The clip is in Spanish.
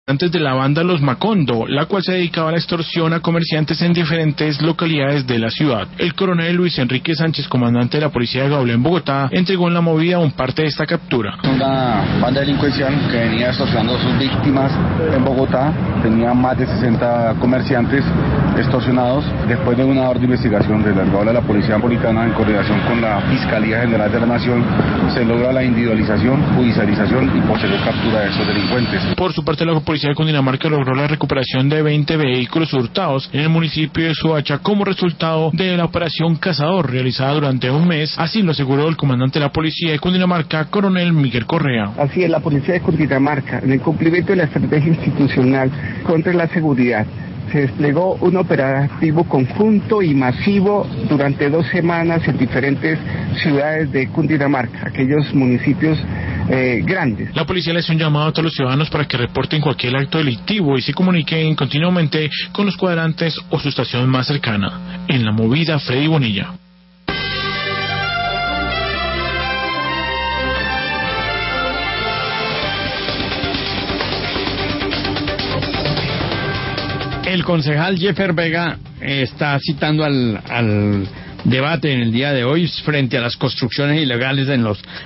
antes de la banda Los Macondo, la cual se dedicaba a la extorsión a comerciantes en diferentes localidades de la ciudad. El coronel Luis Enrique Sánchez, comandante de la policía de Gaula en Bogotá, entregó en la movida un parte de esta captura. Una banda delincuencial que venía extorsionando a sus víctimas en Bogotá, tenía más de 60 comerciantes extorsionados. Después de una orden de investigación de la Gaula de la Policía Napolitana, en coordinación con la Fiscalía General de la Nación, se logra la individualización, judicialización y posterior captura de esos delincuentes. Por su parte, la policía de Cundinamarca logró la recuperación de 20 vehículos hurtados en el municipio de Soacha como resultado de la operación Cazador realizada durante un mes. Así lo aseguró el comandante de la policía de Cundinamarca, coronel Miguel Correa. Así es, la policía de Cundinamarca, en el cumplimiento de la estrategia institucional contra la seguridad, se desplegó un operativo conjunto y masivo durante 2 semanas en diferentes ciudades de Cundinamarca, aquellos municipios grandes. La policía le hace un llamado a todos los ciudadanos para que reporten cualquier acto delictivo y se comuniquen continuamente con los cuadrantes o su estación más cercana. En la movida, Freddy Bonilla. El concejal Jeffer Vega está citando al debate en el día de hoy frente a las construcciones ilegales en los